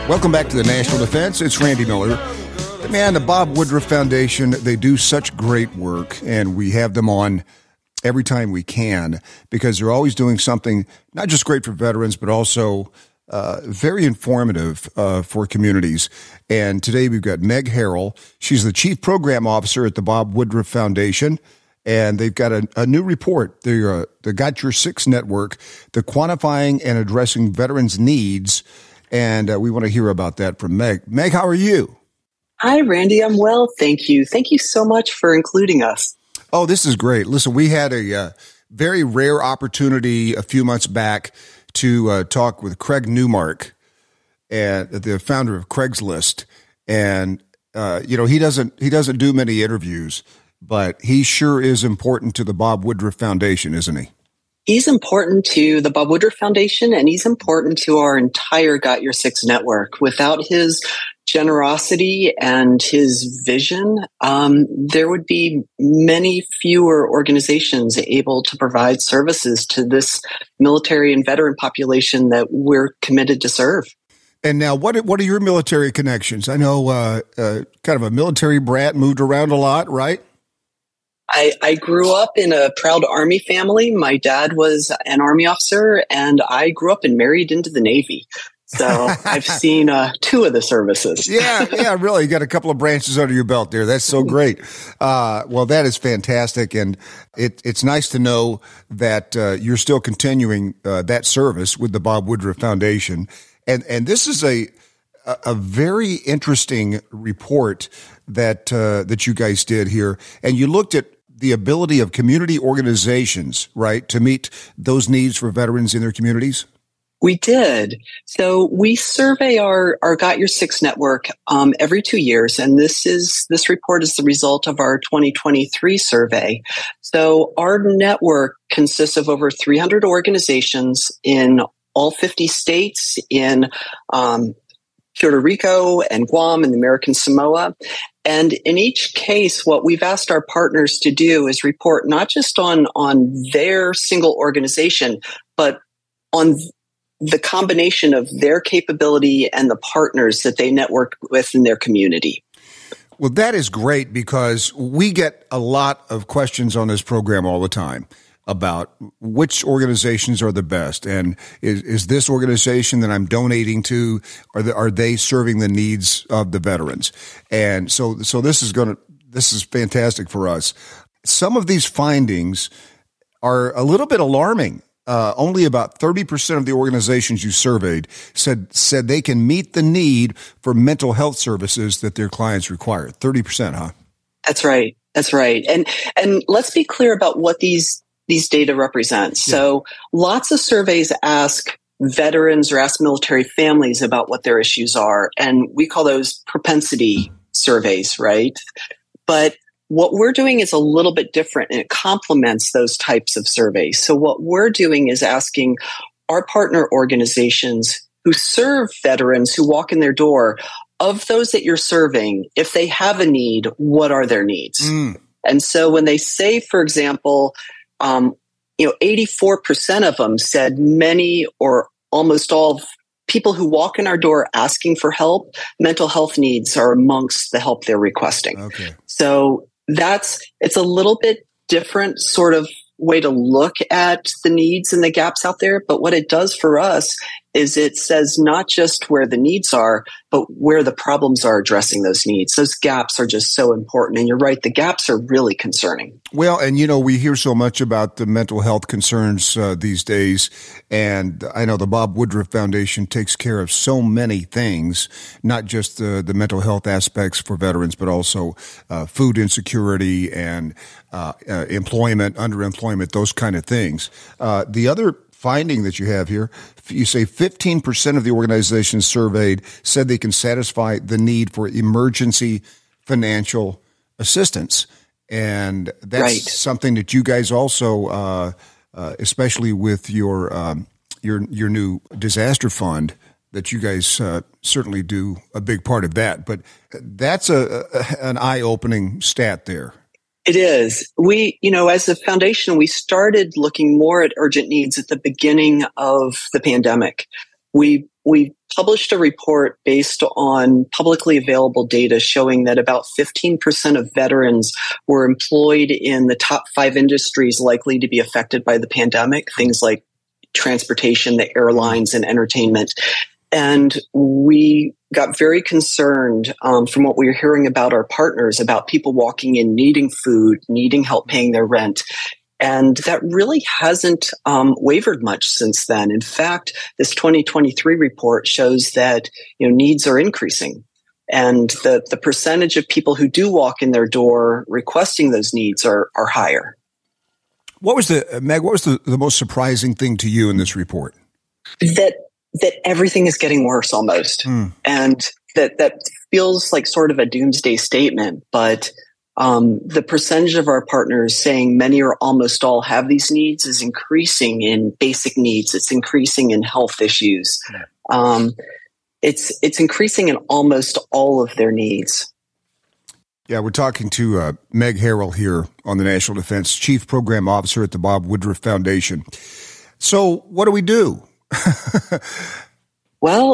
Welcome back to the National Defense. It's Randy Miller. Man, the Bob Woodruff Foundation, they do such great work, and we have them on every time we can because they're always doing something not just great for veterans, but also very informative for communities. And today we've got Meg Harrell. She's the Chief Program Officer at the Bob Woodruff Foundation, and they've got a new report. They Got Your Six Network, the Quantifying and Addressing Veterans' Needs, and we want to hear about that from Meg. Meg, how are you? Hi, Randy. I'm well, thank you. Thank you so much for including us. Oh, this is great. Listen, we had a very rare opportunity a few months back to talk with Craig Newmark, and the founder of Craigslist. And he doesn't do many interviews, but he sure is important to the Bob Woodruff Foundation, isn't he? He's important to the Bob Woodruff Foundation, and he's important to our entire Got Your Six network. Without his generosity and his vision, there would be many fewer organizations able to provide services to this military and veteran population that we're committed to serve. And now, what are your military connections? I know kind of a military brat, moved around a lot, right? I grew up in a proud Army family. My dad was an Army officer, and I grew up and married into the Navy. So I've seen two of the services. Yeah, really. You got a couple of branches under your belt there. That's so great. Well, that is fantastic. And it's nice to know that you're still continuing that service with the Bob Woodruff Foundation. And this is a very interesting report that you guys did here. And you looked at the ability of community organizations, right, to meet those needs for veterans in their communities. We did. So we survey our Got Your Six network every 2 years, and this report is the result of our 2023 survey. So our network consists of over 300 organizations in all 50 states, in Puerto Rico and Guam and the American Samoa. And in each case, what we've asked our partners to do is report not just on their single organization, but on the combination of their capability and the partners that they network with in their community. Well, that is great because we get a lot of questions on this program all the time about which organizations are the best, and is this organization that I'm donating to, are they serving the needs of the veterans? And so this is fantastic for us. Some of these findings are a little bit alarming. Only about 30% of the organizations you surveyed said they can meet the need for mental health services that their clients require. 30%, huh? That's right. And let's be clear about what these data represents. Yeah. So lots of surveys ask veterans or ask military families about what their issues are. And we call those propensity surveys, right? But what we're doing is a little bit different, and it complements those types of surveys. So what we're doing is asking our partner organizations who serve veterans who walk in their door, of those that you're serving, if they have a need, what are their needs? And so when they say, for example, 84% of them said many or almost all people who walk in our door asking for help, mental health needs are amongst the help they're requesting. Okay. So it's a little bit different sort of way to look at the needs and the gaps out there. But what it does for us is it says not just where the needs are, but where the problems are addressing those needs. Those gaps are just so important. And you're right, the gaps are really concerning. Well, and we hear so much about the mental health concerns these days. And I know the Bob Woodruff Foundation takes care of so many things, not just the mental health aspects for veterans, but also food insecurity and employment, underemployment, those kind of things. The other finding that you have here, you say 15% of the organizations surveyed said they can satisfy the need for emergency financial assistance. And that's something that you guys also, especially with your new disaster fund, that you guys certainly do a big part of that. But that's an eye-opening stat there. It is. We, as a foundation, we started looking more at urgent needs at the beginning of the pandemic. we published a report based on publicly available data showing that about 15% of veterans were employed in the top 5 industries likely to be affected by the pandemic, things like transportation, the airlines, and entertainment. And we got very concerned from what we were hearing about our partners, about people walking in needing food, needing help paying their rent. And that really hasn't wavered much since then. In fact, this 2023 report shows that needs are increasing. And the percentage of people who do walk in their door requesting those needs are higher. What was Meg, what was the most surprising thing to you in this report? That everything is getting worse almost. And that feels like sort of a doomsday statement, but the percentage of our partners saying many or almost all have these needs is increasing in basic needs. It's increasing in health issues. It's increasing in almost all of their needs. Yeah, we're talking to Meg Harrell here on the National Defense, Chief Program Officer at the Bob Woodruff Foundation. So what do we do? Well,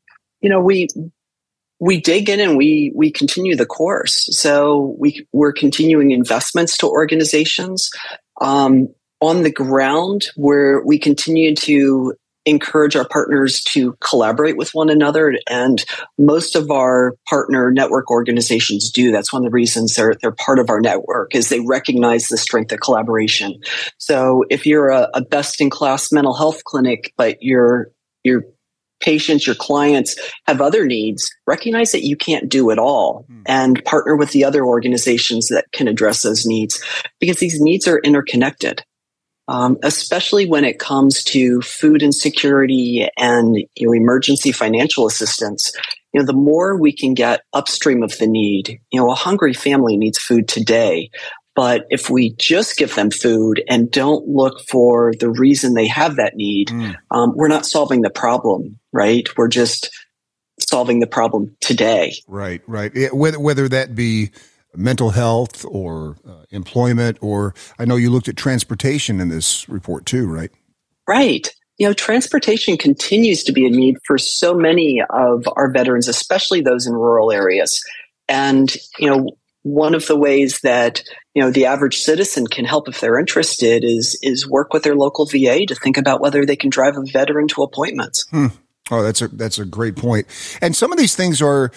we dig in and we continue the course. So we're continuing investments to organizations. On the ground, where we continue to encourage our partners to collaborate with one another, and most of our partner network organizations do. That's one of the reasons they're part of our network, is they recognize the strength of collaboration. So if you're a best-in-class mental health clinic, but your patients, your clients have other needs, recognize that you can't do it all and partner with the other organizations that can address those needs, because these needs are interconnected. Especially when it comes to food insecurity and emergency financial assistance. The more we can get upstream of the need, a hungry family needs food today. But if we just give them food and don't look for the reason they have that need, we're not solving the problem, right? We're just solving the problem today. Right. Whether that be mental health or employment, or I know you looked at transportation in this report too, right? Right. Transportation continues to be a need for so many of our veterans, especially those in rural areas. And, one of the ways that, the average citizen can help if they're interested is work with their local VA to think about whether they can drive a veteran to appointments. Oh, that's a great point. And some of these things are,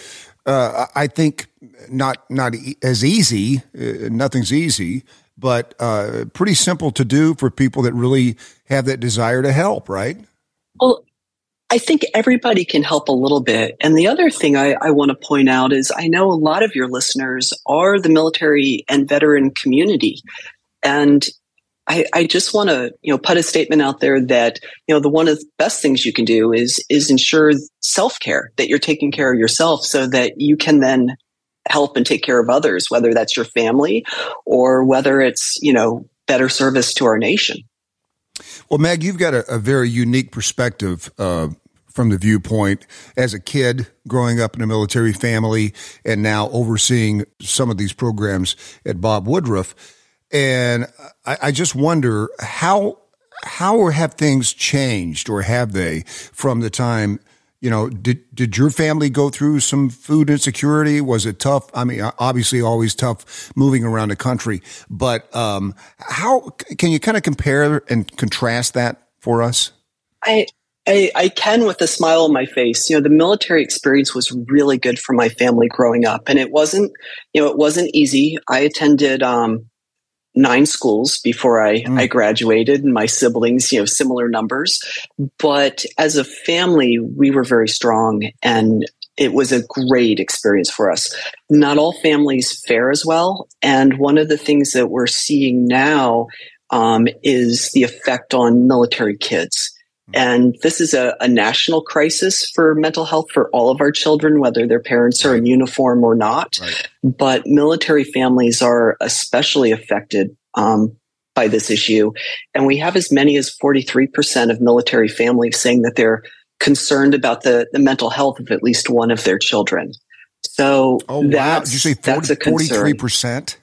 I think, not as easy. Nothing's easy, but pretty simple to do for people that really have that desire to help, right? Well, I think everybody can help a little bit. And the other thing I want to point out is I know a lot of your listeners are the military and veteran community. And I just want to, put a statement out there that, the one of the best things you can do is ensure self-care, that you're taking care of yourself so that you can then help and take care of others, whether that's your family or whether it's, better service to our nation. Well, Meg, you've got a very unique perspective from the viewpoint as a kid growing up in a military family and now overseeing some of these programs at Bob Woodruff. And I just wonder how have things changed, or have they, from the time, did your family go through some food insecurity? Was it tough? I mean, obviously always tough moving around the country, but how can you kind of compare and contrast that for us? I can, with a smile on my face. The military experience was really good for my family growing up, and it wasn't easy. I attended 9 schools before I graduated, and my siblings, similar numbers. But as a family, we were very strong, and it was a great experience for us. Not all families fare as well. And one of the things that we're seeing now is the effect on military kids. And this is a national crisis for mental health for all of our children, whether their parents are in uniform or not. Right. But military families are especially affected by this issue. And we have as many as 43% of military families saying that they're concerned about the mental health of at least one of their children. So wow. Did you say 43%?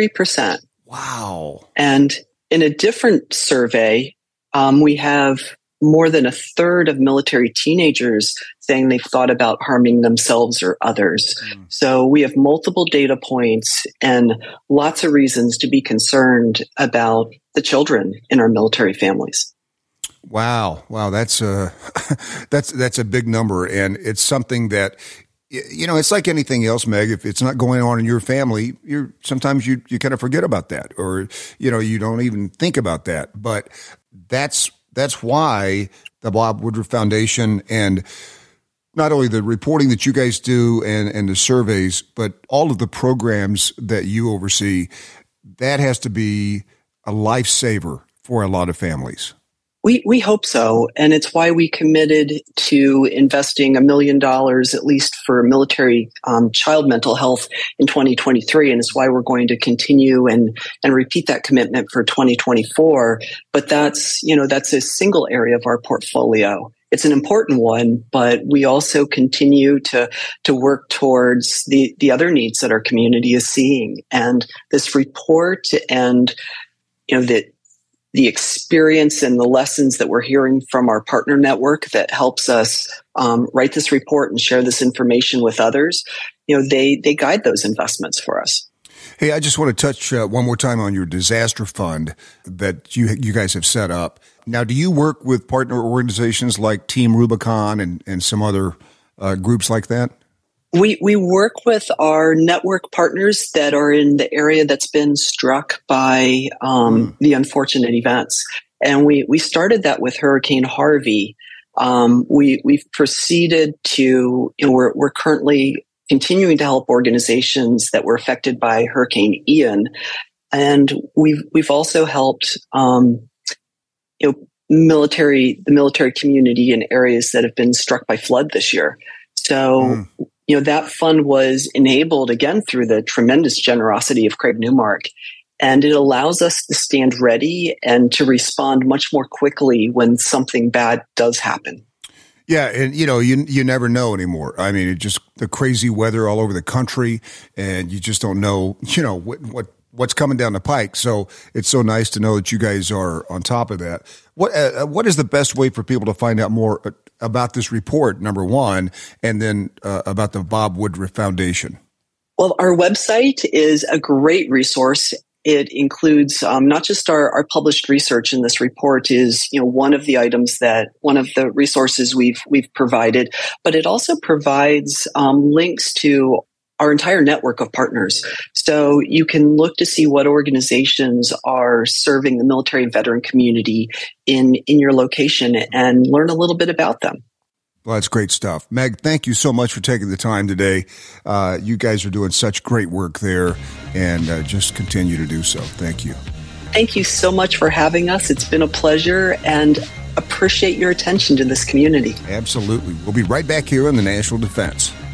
43%. Wow. And in a different survey, we have more than a third of military teenagers saying they've thought about harming themselves or others. So we have multiple data points and lots of reasons to be concerned about the children in our military families. Wow. That's that's a big number. And it's something that, it's like anything else, Meg. If it's not going on in your family, sometimes you kind of forget about that, or, you don't even think about that. But that's why the Bob Woodruff Foundation, and not only the reporting that you guys do and the surveys, but all of the programs that you oversee, that has to be a lifesaver for a lot of families. We hope so. And it's why we committed to investing $1 million at least for military child mental health in 2023. And it's why we're going to continue and repeat that commitment for 2024. But that's a single area of our portfolio. It's an important one, but we also continue to work towards the other needs that our community is seeing. And this report and, the experience and the lessons that we're hearing from our partner network that helps us write this report and share this information with others, they guide those investments for us. Hey, I just want to touch one more time on your disaster fund that you guys have set up. Now, do you work with partner organizations like Team Rubicon and some other groups like that? We work with our network partners that are in the area that's been struck by the unfortunate events. And we started that with Hurricane Harvey. We've proceeded to, we're currently continuing to help organizations that were affected by Hurricane Ian. And we've also helped, the military community in areas that have been struck by flood this year. So, that fund was enabled again through the tremendous generosity of Craig Newmark. And it allows us to stand ready and to respond much more quickly when something bad does happen. Yeah, and you never know anymore. I mean, it just the crazy weather all over the country, and you just don't know, what's coming down the pike. So it's so nice to know that you guys are on top of that. What is the best way for people to find out more about this report, number one, and then about the Bob Woodruff Foundation? Well, our website is a great resource. It includes not just our published research, in this report is one of the resources we've provided, but it also provides links to our entire network of partners. So you can look to see what organizations are serving the military and veteran community in your location and learn a little bit about them. Well, that's great stuff. Meg, thank you so much for taking the time today. You guys are doing such great work there, and just continue to do so. Thank you. Thank you so much for having us. It's been a pleasure, and appreciate your attention to this community. Absolutely. We'll be right back here on the National Defense.